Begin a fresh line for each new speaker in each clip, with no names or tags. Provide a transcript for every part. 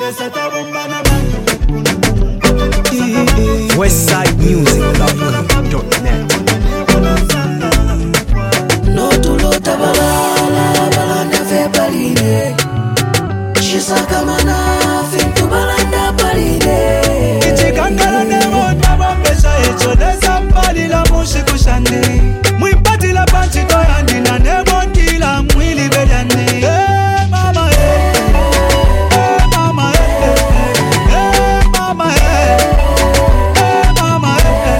Westsidemusic.net.
No tulota balala balanda fe balide. Shisaka mana fintu balanda balide.
Ichikangala nemo tabambesa echo desambali la mushiku shandi. Mwimpati la panchi toyandi na nebo kila mwili bedani. Hey mama hey, hey mama hey, hey mama hey, hey mama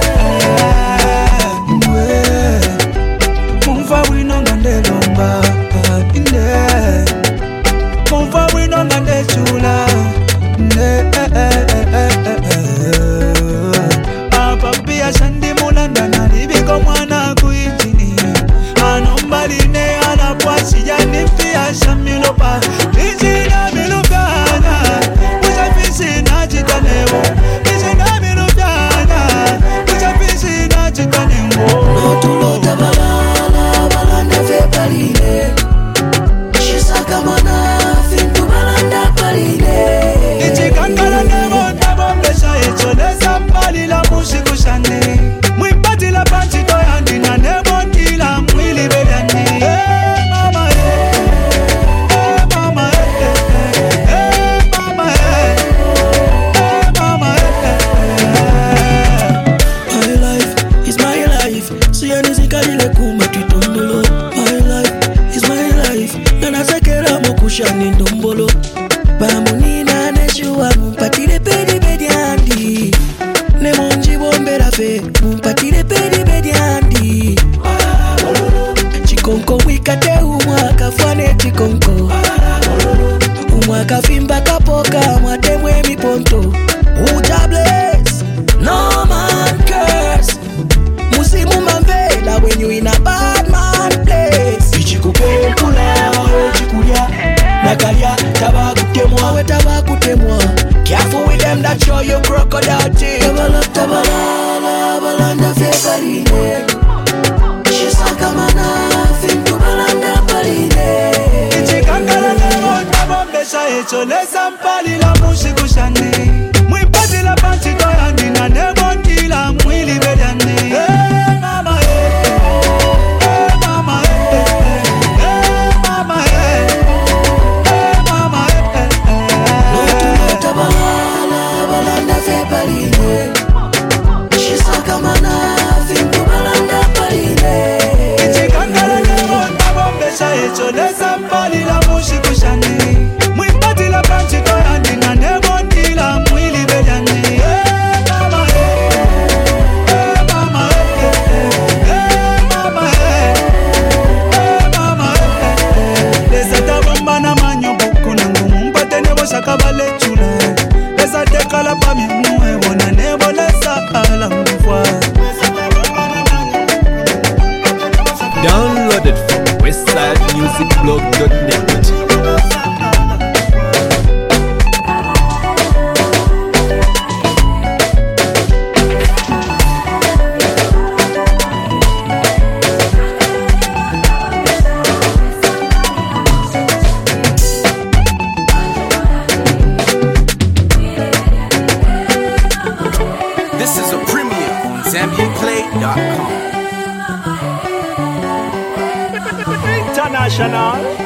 hey. Mumfa wino ngande lomba inde. Mumfa wino ngande chula inde. Apapia shandi mulanda na libiko mwana kuitini. Anombaline anapwasi jani pia shamilopa. Nijina milupana Mujafisi na jitanewo. Nijina milupana Mujafisi na jitanewo.
No tulota balala balanda fe balide. Shisaka mana fintu balanda balide.
Ichikangala nemo tabambesa echo desambali la mushiku shandi. Mwimpati la panchi toyandi na nebo kila mwili bedani. Hey mama hey, hey mama hey, hey mama hey, hey mama hey.
My life is my life. Siyanizika lile kuma kitombolo. My life is my life. Nanasekera mokushani ndombolo. Bamunina neshuwa mumpatire pedi bedi andi. Nemonji bombera fe mumpatire pedi bedi andi. Chikonko wikate umwaka fwane chikonko. Umwaka fimba kapoka mwatemwe miponto. Uja bless, no man curse. Musimu mamvela when you in a bad man place. Ichikupe kula chikulia. Nakalia tabakutemwa we tabakutemwa. Careful with them that show you crocodile teeth. Tabalala balanda fe balide. Shisaka mana fintu balanda balide.
Ichikangala nemo tabambesa echo desambali la mushiku shandi. Mwimpati la panchi toyandi na nebo kila mwili bedani. Hey mama hey, hey mama hey, hey mama hey, hey mama hey.
No tulota balala balanda fe balide. Shisaka mana fintu balanda balide.
Ichikangala nemo tabambesa echo desambali la mushiku shandi. Mwimpati la panchi toyandi na nebo kila mwili bedani. Hey mama hey, hey mama hey, hey mama hey, hey mama hey. Lesa tabamba na manyo buku na ngumu mpate nebo shakabale chula. Lesa tekala pa mimu ebona nebo lesa ala mfwa.
Downloaded from westsidemusicblog.net.
This is a premiere on ZambianPlay.com.
International.